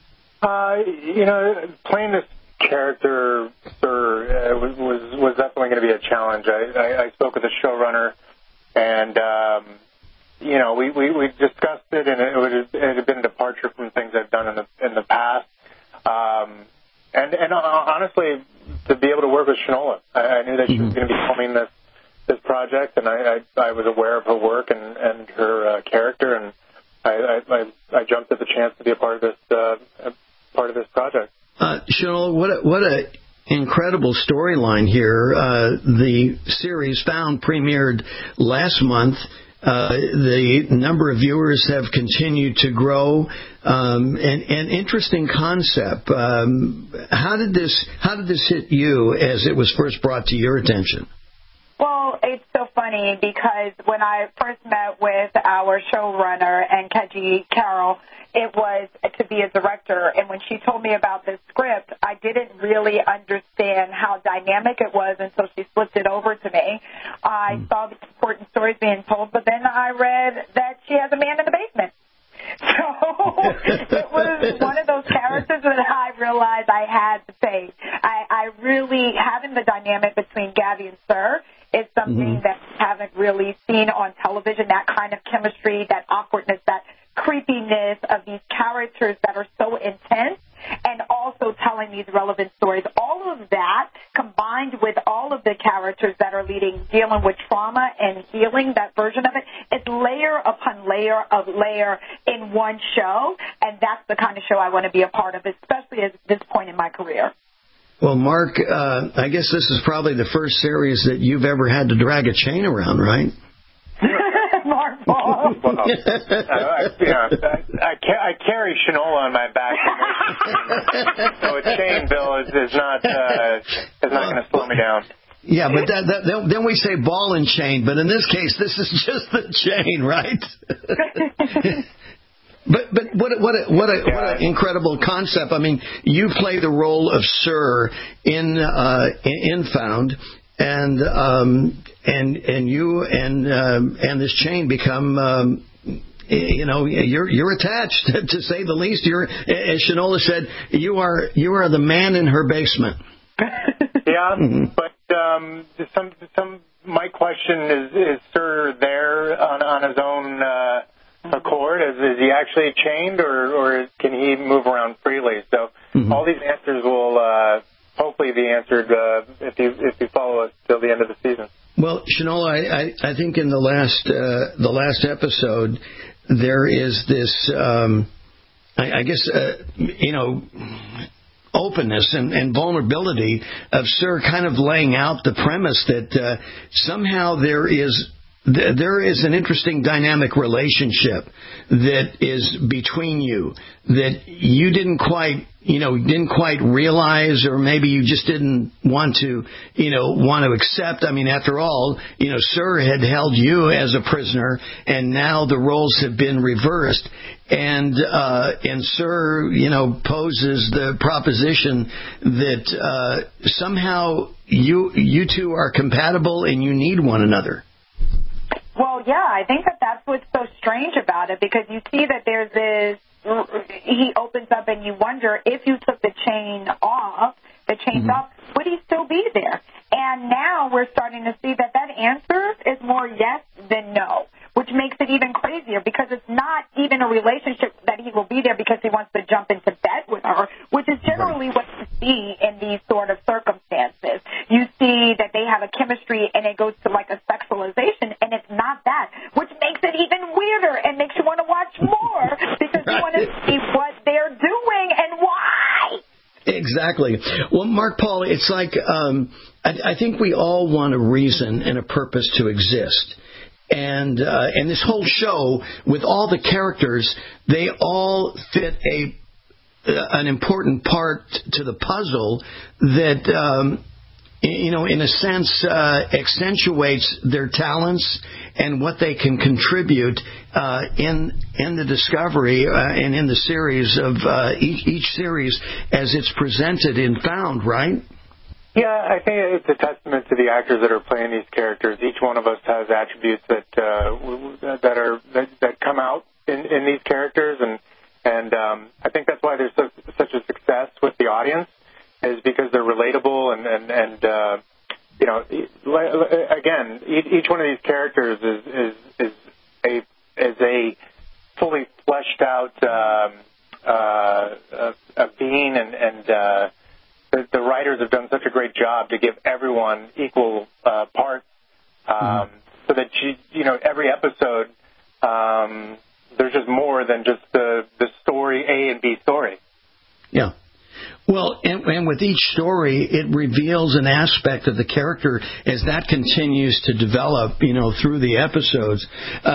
Playing this character was definitely going to be a challenge. I spoke with the showrunner, and we discussed it, and it had been a departure from things I've done in the past. And honestly, to be able to work with Shanola, I knew that she was going to be filming this project, and I was aware of her work and her character, and I jumped at the chance to be a part of this project. Shanola, what a incredible storyline here. The series Found premiered last month. The number of viewers have continued to grow. An interesting concept. How did this hit you as it was first brought to your attention? Well, it's so funny because when I first met with our showrunner and Keji Carroll, it was to be a director. And when she told me about this script, I didn't really understand how dynamic it was until she flipped it over to me. I saw the important stories being told, but then I read that she has a man in the basement. So it was one of those characters that I realized I had to face. I really, having the dynamic between Gabby and Sir is something that I haven't really seen on television, that kind of chemistry, that awkwardness, that creepiness of these characters that are so intense and also telling these relevant stories. All of that combined with all of the characters that are dealing with trauma and healing, that version of it, is layer upon layer of layer in one show, and that's the kind of show I want to be a part of, especially at this point in my career. Well, Mark, I guess this is probably the first series that you've ever had to drag a chain around, right? Mark Paul. Well, I carry Shinola on my back, so a chain, Bill, is not going to slow me down. Yeah, but then we say ball and chain, but in this case, this is just the chain, right? But what an incredible concept! I mean, you play the role of Sir in Found, and you and this chain become. You're attached, to say the least. You're, as Shinola said, you are the man in her basement. Yeah, but my question is Sir there on his own accord? Is he actually chained, or can he move around freely? So all these answers will hopefully be answered if you follow us till the end of the season. Well, Shinola, I think in the last episode there is this openness and vulnerability of Sir kind of laying out the premise that somehow there is an interesting dynamic relationship that is between you that you didn't quite realize, or maybe you just didn't want to accept. I mean, after all, Sir had held you as a prisoner, and now the roles have been reversed. And Sir, poses the proposition that somehow you two are compatible and you need one another. Well, yeah, I think that's what's so strange about it, because you see that there's this, he opens up and you wonder if you took the chains off, would he still be there? And now we're starting to see that answer is more yes than no, which makes it even crazier, because it's not even a relationship that he will be there because he wants to jump into bed with her, which is generally what you see in these sort of circumstances. You see that they have a chemistry and it goes to like a sexualization, and it's not that, which makes it even weirder and makes you want to watch more because you want to see what they're doing and why. Exactly. Well, Mark Paul, it's like I think we all want a reason and a purpose to exist. And this whole show, with all the characters, they all fit an important part to the puzzle that, in a sense, accentuates their talents and what they can contribute in the discovery and in the series of each series as it's presented in Found, right? Yeah, I think it's a testament to the actors that are playing these characters. Each one of us has attributes that come out in these characters, and I think that's why there's such a success with the audience, is because they're relatable and again, each one of these characters is a fully fleshed out a being, and the writers have done such a great job to give everyone equal parts, so that every episode there's just more than just the story, A and B story. Yeah. Well, and with each story, it reveals an aspect of the character as that continues to develop, through the episodes.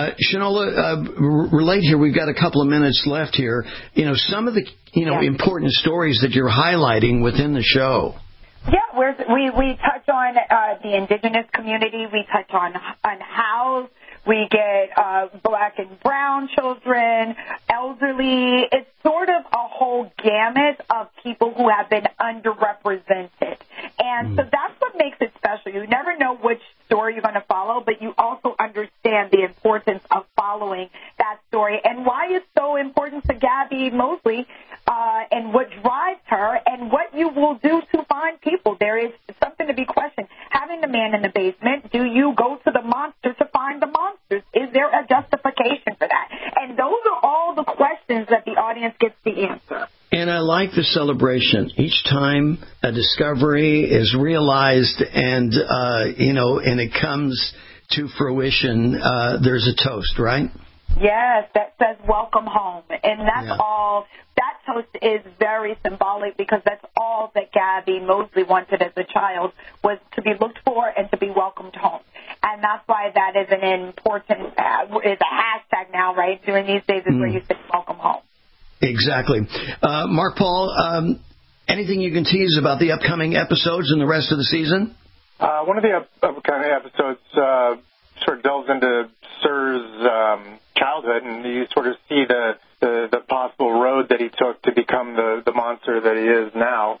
Shanola, relate here. We've got a couple of minutes left here. Some of the, important stories that you're highlighting within the show. Yeah, we touch on the indigenous community. We touch on house. We get black and brown children, elderly. It's sort of a whole gamut of people who have been underrepresented. And so that's what makes it special. You never know which story you're going to follow, but you also understand the importance of following that story and why it's so important to Gabby Mosley and what drives her and what you will do to find people. There is something to be questioned. Having the man in the basement, do you go to the monster to find the monsters? Is there a justification for that? And those are all the questions that the audience gets to answer. And I like the celebration. Each time a discovery is realized and, and it comes to fruition, there's a toast, right? Yes, that says welcome home. And that's all. That toast is very symbolic because that's all that Gabby Mosley wanted as a child was to be looked for and to be welcomed home. And that's why that is an important, is a hashtag now, right? During these days is where you say welcome home. Exactly. Mark Paul, anything you can tease about the upcoming episodes and the rest of the season? One of the upcoming episodes sort of delves into Sir's childhood, and you sort of see the possible road that he took to become the monster that he is now.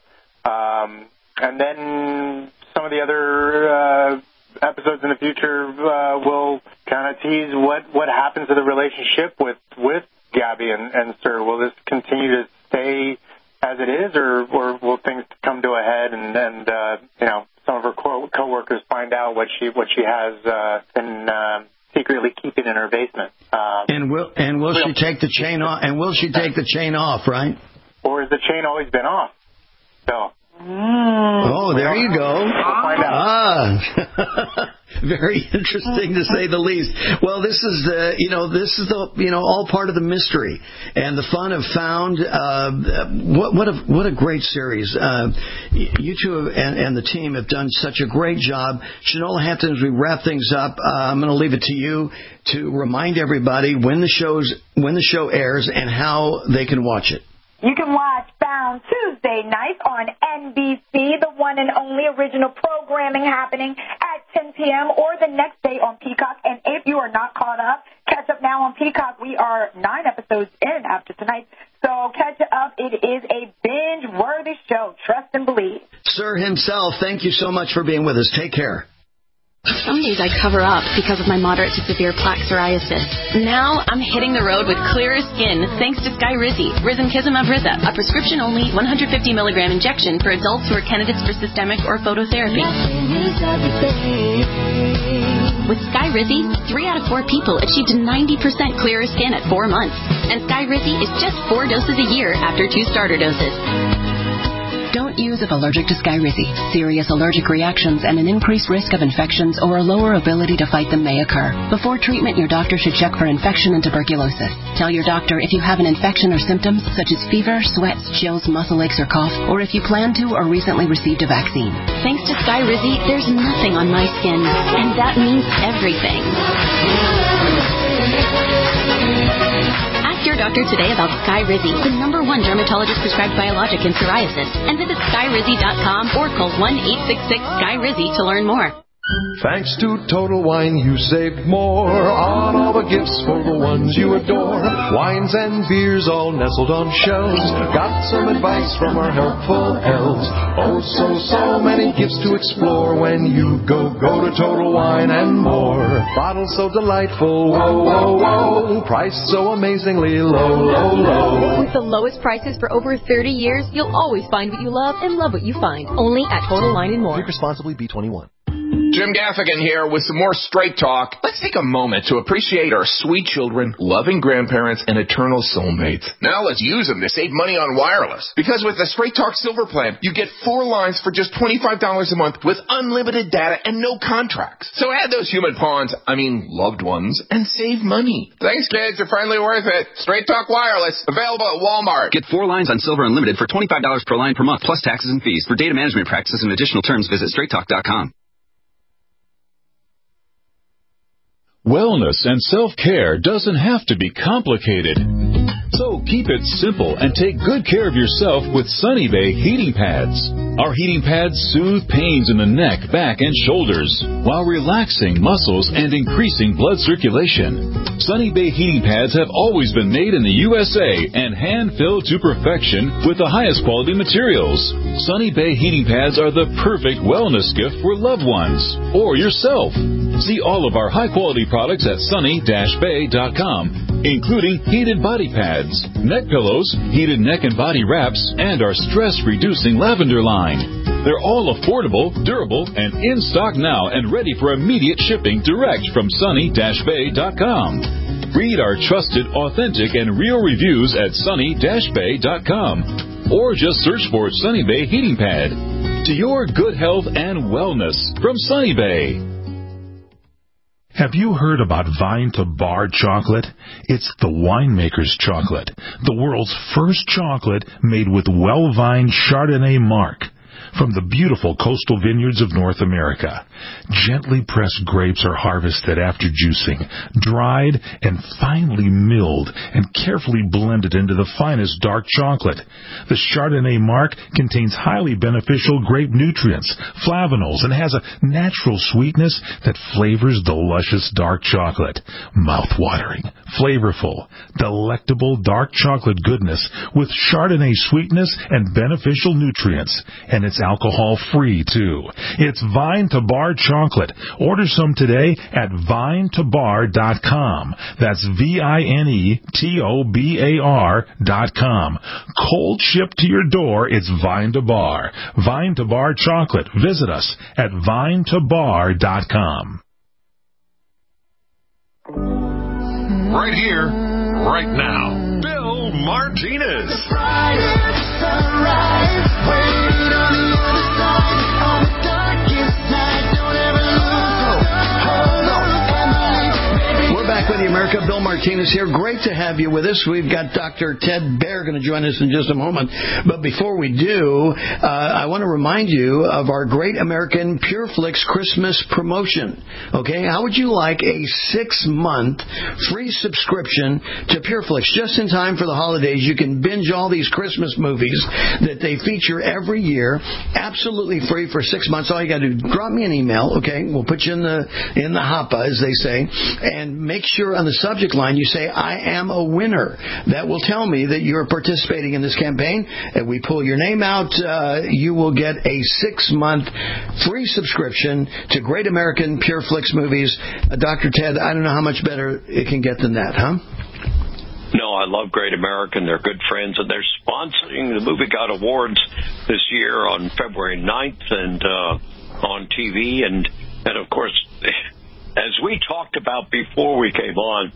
And then some of the other episodes in the future will kind of tease what happens to the relationship with Gabby and Sir. Will this continue to stay as it is, or will things come to a head and some of her co-workers find out what she has been secretly keeping in her basement? And will she take the chain off? And will she take the chain off? Right? Or has the chain always been off? So. Oh, there you go. We'll find out. Very interesting to say the least. Well, this is all part of the mystery and the fun of Found. What a great series. You two and the team have done such a great job. Shanola Hampton, as we wrap things up, I'm going to leave it to you to remind everybody when the show airs and how they can watch it. You can watch Found Tuesday nights on NBC, the one and only original programming happening at 10 p.m. or the next day on Peacock. And if you are not caught up, catch up now on Peacock. We are 9 episodes in after tonight. So catch up. It is a binge-worthy show. Trust and believe. Sir himself, thank you so much for being with us. Take care. Some days I cover up because of my moderate to severe plaque psoriasis. Now I'm hitting the road with clearer skin thanks to Skyrizi, Risankizumab Riza, a prescription-only 150 milligram injection for adults who are candidates for systemic or phototherapy. With Skyrizi, 3 out of 4 people achieved 90% clearer skin at 4 months. And Skyrizi is just 4 doses a year after 2 starter doses. Don't use if allergic to Skyrizi. Serious allergic reactions and an increased risk of infections or a lower ability to fight them may occur. Before treatment, your doctor should check for infection and tuberculosis. Tell your doctor if you have an infection or symptoms such as fever, sweats, chills, muscle aches, or cough, or if you plan to or recently received a vaccine. Thanks to Skyrizi, there's nothing on my skin, and that means everything. Your doctor today about Skyrizi, the #1 dermatologist prescribed biologic in psoriasis, and visit Skyrizi.com or call 1-866-SKYRIZI to learn more. Thanks to Total Wine, you saved more on all the gifts for the ones you adore. Wines and beers all nestled on shelves. Got some advice from our helpful elves. Oh, so many gifts to explore when you go to Total Wine and more. Bottles so delightful, whoa. Price so amazingly low. With the lowest prices for over 30 years, you'll always find what you love and love what you find. Only at Total Wine and More. Drink responsibly, B21. Jim Gaffigan here with some more Straight Talk. Let's take a moment to appreciate our sweet children, loving grandparents, and eternal soulmates. Now let's use them to save money on wireless. Because with the Straight Talk Silver Plan, you get 4 lines for just $25 a month with unlimited data and no contracts. So add those human pawns, loved ones, and save money. Thanks, kids. They're finally worth it. Straight Talk Wireless, available at Walmart. Get 4 lines on Silver Unlimited for $25 per line per month, plus taxes and fees. For data management practices and additional terms, visit straighttalk.com. Wellness and self-care doesn't have to be complicated. So keep it simple and take good care of yourself with Sunny Bay heating pads. Our heating pads soothe pains in the neck, back, and shoulders while relaxing muscles and increasing blood circulation. Sunny Bay heating pads have always been made in the USA and hand-filled to perfection with the highest quality materials. Sunny Bay heating pads are the perfect wellness gift for loved ones or yourself. See all of our high-quality products at sunny-bay.com, including heated body pads, neck pillows, heated neck and body wraps, and our stress-reducing lavender line. They're all affordable, durable, and in stock now and ready for immediate shipping direct from sunny-bay.com. Read our trusted, authentic, and real reviews at sunny-bay.com or just search for Sunny Bay Heating Pad. To your good health and wellness from Sunny Bay. Have you heard about Vine to Bar chocolate? It's the winemaker's chocolate, the world's first chocolate made with well-vined Chardonnay marc from the beautiful coastal vineyards of North America. Gently pressed grapes are harvested after juicing, dried and finely milled and carefully blended into the finest dark chocolate. The Chardonnay marc contains highly beneficial grape nutrients, flavanols, and has a natural sweetness that flavors the luscious dark chocolate. Mouth-watering, flavorful, delectable dark chocolate goodness with Chardonnay sweetness and beneficial nutrients. And it's alcohol-free, too. It's Vine to Bar chocolate. Order some today at vinetobar.com. That's VINETOBAR.com. Cold shipped to your door, it's Vine to Bar. Vine to Bar chocolate. Visit us at vinetobar.com. Right here, right now, Bill Martinez. Back with you, America. Bill Martinez here. Great to have you with us. We've got Dr. Ted Baehr going to join us in just a moment. But before we do, I want to remind you of our Great American PureFlix Christmas promotion. Okay? How would you like a 6-month free subscription to PureFlix just in time for the holidays? You can binge all these Christmas movies that they feature every year, absolutely free for 6 months. All you got to do, drop me an email, okay? We'll put you in the hoppa, as they say, and make sure on the subject line you say, I am a winner. That will tell me that you're participating in this campaign. And we pull your name out, you will get a 6-month free subscription to Great American PureFlix movies. Dr. Ted, I don't know how much better it can get than that, huh? No, I love Great American. They're good friends, and they're sponsoring the Movie God Awards this year on February 9th and on TV. And of course, as we talked about before we came on,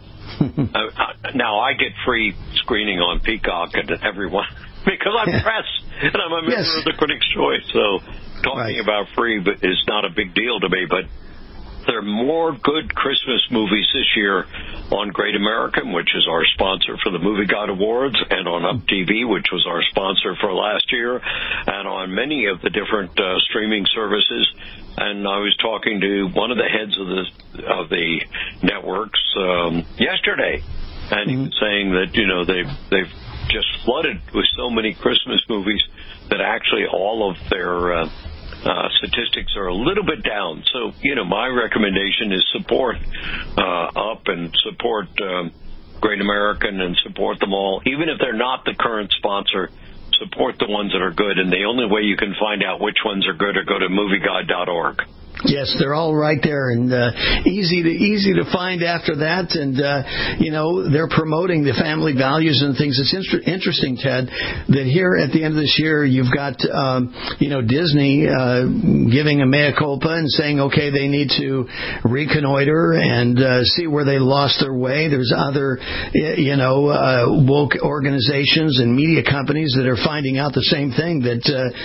now I get free screening on Peacock and everyone because I'm press and I'm a member of the Critics' Choice. So talking about free is not a big deal to me. But there are more good Christmas movies this year on Great American, which is our sponsor for the Movie God Awards, and on Up TV, which was our sponsor for last year, and on many of the different streaming services. And I was talking to one of the heads of the networks yesterday, and he was saying that they've just flooded with so many Christmas movies that actually all of their statistics are a little bit down. So my recommendation is support Up and support Great American and support them all, even if they're not the current sponsor. Support the ones that are good, and the only way you can find out which ones are good are go to movieguide.org. Yes, they're all right there and easy to find after that. And, they're promoting the family values and things. It's interesting, Ted, that here at the end of this year, you've got, Disney giving a mea culpa and saying, okay, they need to reconnoiter and see where they lost their way. There's other, woke organizations and media companies that are finding out the same thing, that,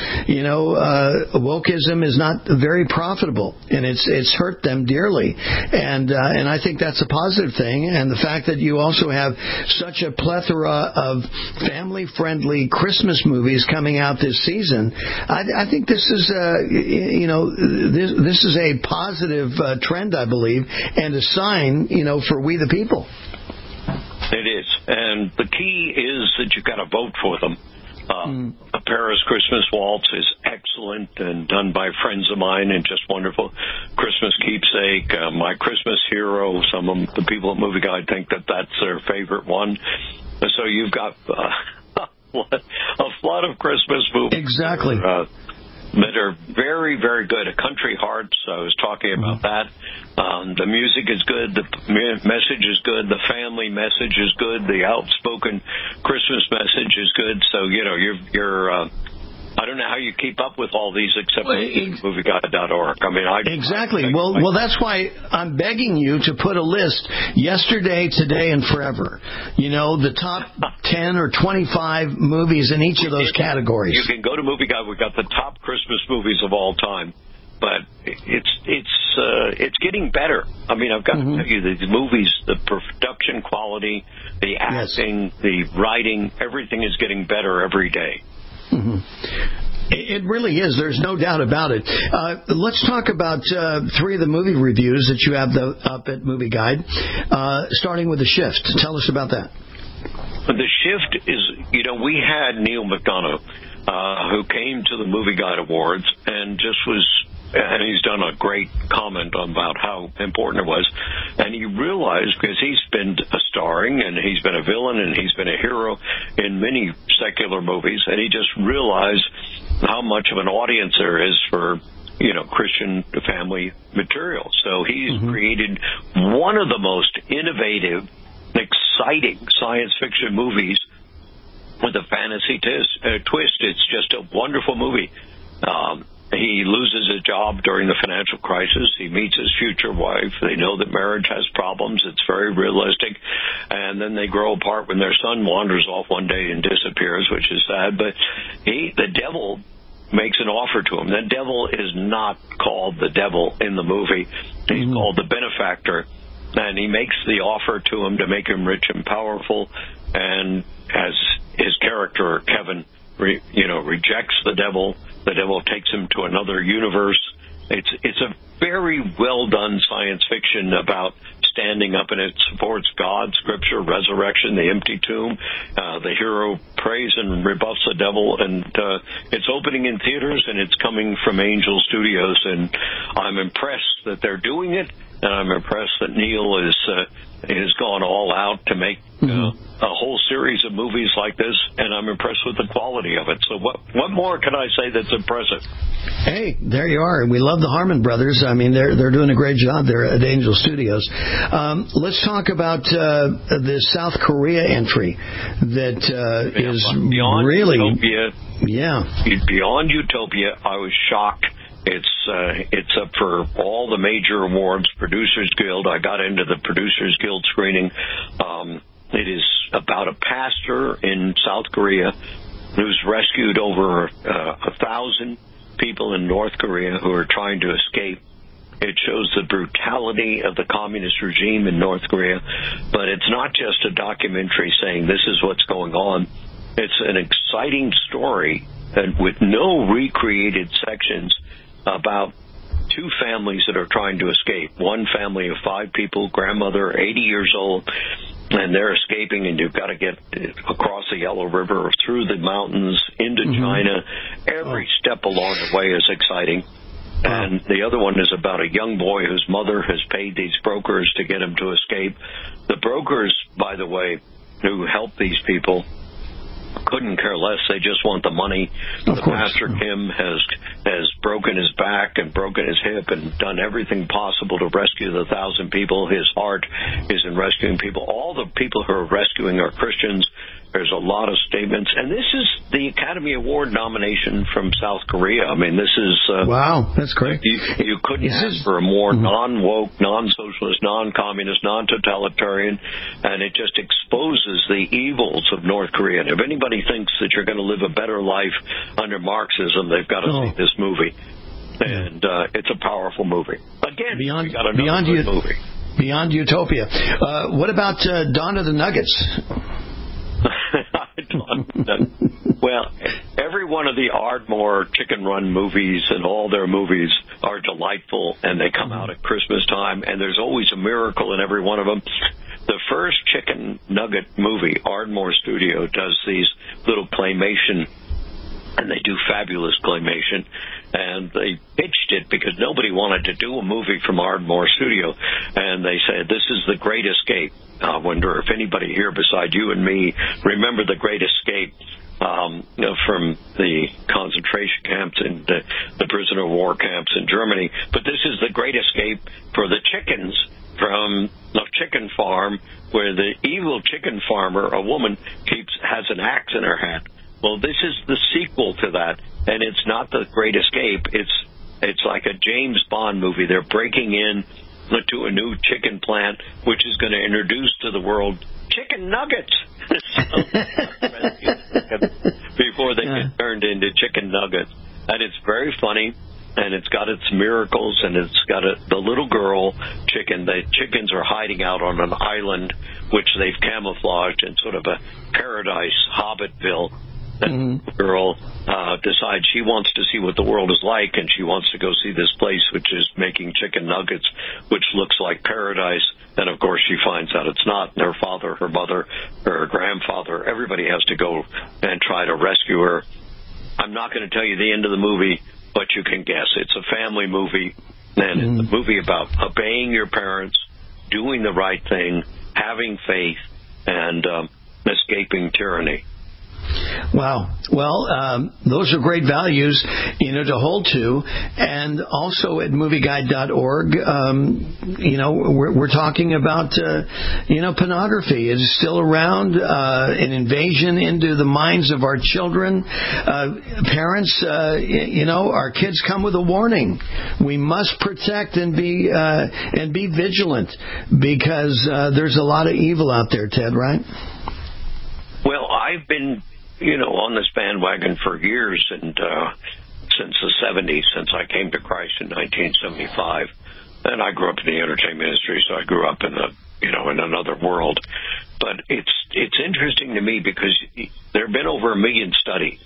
wokeism is not very profitable. And it's hurt them dearly, and I think that's a positive thing. And the fact that you also have such a plethora of family-friendly Christmas movies coming out this season, I think this is this is a positive trend, I believe, and a sign, for we the people. It is, and the key is that you've got to vote for them. A Paris Christmas Waltz is excellent and done by friends of mine and just wonderful. Christmas Keepsake, My Christmas Hero, some of the people at Movie Guide think that that's their favorite one. So you've got a flood of Christmas movies. Exactly. That are very, very good. A Country Hearts, I was talking about that. The music is good. The message is good. The family message is good. The outspoken Christmas message is good. So, you're I don't know how you keep up with all these except movieguide.org. Exactly. Well, that's why I'm begging you to put a list yesterday, today, and forever. The top 10 or 25 movies in each of those categories. You can go to Movie Guide. We've got the top Christmas movies of all time. But it's getting better. I've got to tell you, the movies, the production quality, the acting, the writing, everything is getting better every day. It really is. There's no doubt about it. Let's talk about three of the movie reviews that you have up at Movie Guide, starting with The Shift. Tell us about that. The Shift is, we had Neil McDonough, who came to the Movie Guide Awards and and he's done a great comment about how important it was. And he realized, because he's been starring and he's been a villain and he's been a hero in many secular movies, and he just realized how much of an audience there is for, Christian family material. So he's created one of the most innovative, exciting science fiction movies with a fantasy twist. It's just a wonderful movie. He loses his job during the financial crisis. He meets his future wife. They know that marriage has problems. It's very realistic. And then they grow apart when their son wanders off one day and disappears, which is sad. But the devil makes an offer to him. The devil is not called the devil in the movie. He's called the benefactor. And he makes the offer to him to make him rich and powerful. And as his character, Kevin, rejects the devil takes him to another universe. It's a very well done science fiction about standing up, and it supports God, Scripture, resurrection, the empty tomb. The hero prays and rebuffs the devil, and it's opening in theaters, and it's coming from Angel Studios, and I'm impressed that they're doing it, and I'm impressed that Neil has gone all out to make a whole series of movies like this, and I'm impressed with the quality of it. So what more can I say that's impressive? Hey, there you are. We love the Harmon brothers. They're doing a great job there at Angel Studios. Let's talk about the South Korea entry that is Beyond really Utopia. Yeah. Beyond Utopia, I was shocked. It's up for all the major awards, Producers Guild. I got into the Producers Guild screening. It is about a pastor in South Korea who's rescued over 1,000 people in North Korea who are trying to escape. It shows the brutality of the communist regime in North Korea, but it's not just a documentary saying this is what's going on. It's an exciting story with no recreated sections about two families that are trying to escape. One family of 5 people, grandmother, 80 years old, and they're escaping, and you've got to get across the Yellow River, through the mountains, into China. Every step along the way is exciting. And the other one is about a young boy whose mother has paid these brokers to get him to escape. The brokers, by the way, who help these people couldn't care less. They just want the money. The Pastor Kim has broken his back and broken his hip and done everything possible to rescue the 1,000 people. His heart is in rescuing people. All the people who are rescuing are Christians. There's a lot of statements. And this is the Academy Award nomination from South Korea. I mean, this is... wow, that's great. You couldn't ask for a more non-woke, non-socialist, non-communist, non-totalitarian, and it just exposes the evils of North Korea. And if anybody thinks that you're going to live a better life under Marxism, they've got to see this movie. And it's a powerful movie. Again, Beyond movie. Beyond Utopia. What about Dawn of the Nuggets? Well, every one of the Ardmore Chicken Run movies and all their movies are delightful, and they come out at Christmas time, and there's always a miracle in every one of them. The first Chicken Nugget movie, Ardmore Studio does these little claymation, and they do fabulous claymation, and they pitched it because nobody wanted to do a movie from Ardmore Studio, and they said, this is the Great Escape. I wonder if anybody here beside you and me remember the Great Escape from the concentration camps and the prisoner of war camps in Germany. But this is the Great Escape for the chickens from the chicken farm, where the evil chicken farmer, a woman, has an axe in her hand. Well, this is the sequel to that, and it's not the Great Escape. It's like a James Bond movie. They're breaking in to a new chicken plant, which is going to introduce to the world chicken nuggets before they get turned into chicken nuggets. And it's very funny, and it's got its miracles, and it's got the little girl chicken. The chickens are hiding out on an island, which they've camouflaged in sort of a paradise, Hobbitville. And the girl decides she wants to see what the world is like, and she wants to go see this place which is making chicken nuggets, which looks like paradise. And, of course, she finds out it's not. And her father, her mother, her grandfather, everybody has to go and try to rescue her. I'm not going to tell you the end of the movie, but you can guess. It's a family movie, and it's a movie about obeying your parents, doing the right thing, having faith, and escaping tyranny. Wow. Well, those are great values, to hold to. And also at movieguide.org, we're talking about, pornography. It is still around, an invasion into the minds of our children. Parents, our kids come with a warning. We must protect and be vigilant, because there's a lot of evil out there, Ted, right? Well, I've been, on this bandwagon for years, and since the 70s, since I came to Christ in 1975. And I grew up in the entertainment industry, so I grew up in in another world. But it's interesting to me because there have been over 1 million studies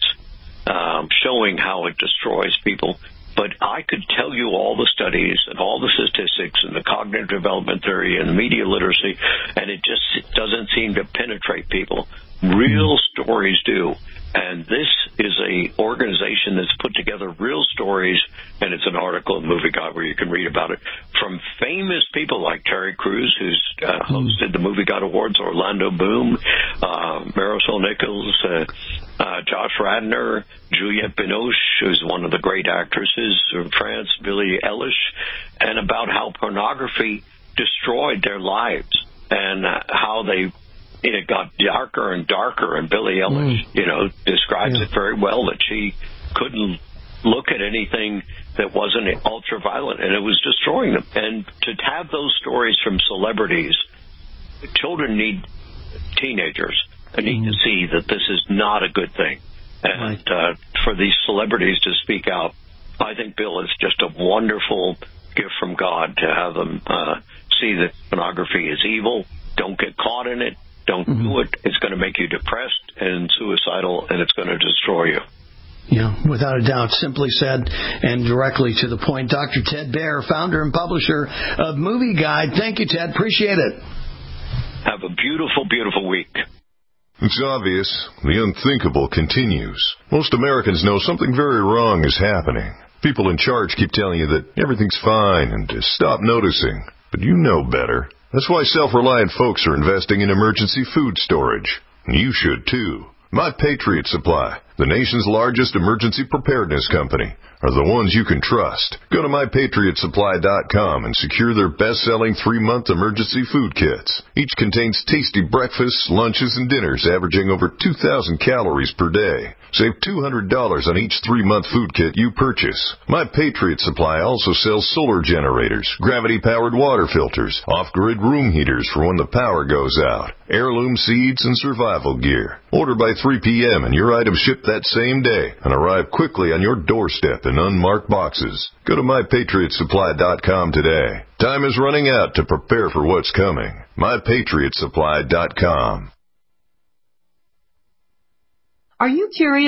showing how it destroys people. But I could tell you all the studies and all the statistics and the cognitive development theory and the media literacy, and it just doesn't seem to penetrate people. Real stories do. And this is a organization that's put together real stories, and it's an article in Movie Guide where you can read about it, from famous people like Terry Crews, who's hosted the Movie Guide Awards, Orlando Bloom, Marisol Nichols, Josh Radnor, Juliette Binoche, who's one of the great actresses from France, Billie Eilish, and about how pornography destroyed their lives and how it got darker and darker, and Billie Eilish, describes it very well, that she couldn't look at anything that wasn't ultra-violent, and it was destroying them. And to have those stories from celebrities, children need teenagers. They need to see that this is not a good thing. And for these celebrities to speak out, I think, Bill, it's just a wonderful gift from God to have them see that pornography is evil. Don't get caught in it. Don't do it. It's going to make you depressed and suicidal, and it's going to destroy you. Yeah, without a doubt. Simply said and directly to the point. Dr. Ted Baehr, founder and publisher of Movie Guide. Thank you, Ted. Appreciate it. Have a beautiful, beautiful week. It's obvious. The unthinkable continues. Most Americans know something very wrong is happening. People in charge keep telling you that everything's fine and to stop noticing. But you know better. That's why self-reliant folks are investing in emergency food storage. You should, too. My Patriot Supply, the nation's largest emergency preparedness company, are the ones you can trust. Go to MyPatriotSupply.com and secure their best-selling 3-month emergency food kits. Each contains tasty breakfasts, lunches, and dinners averaging over 2,000 calories per day. Save $200 on each 3-month food kit you purchase. My Patriot Supply also sells solar generators, gravity-powered water filters, off-grid room heaters for when the power goes out, heirloom seeds, and survival gear. Order by 3 p.m. and your items ship that same day and arrive quickly on your doorstep in unmarked boxes. Go to MyPatriotSupply.com today. Time is running out to prepare for what's coming. MyPatriotSupply.com. Are you curious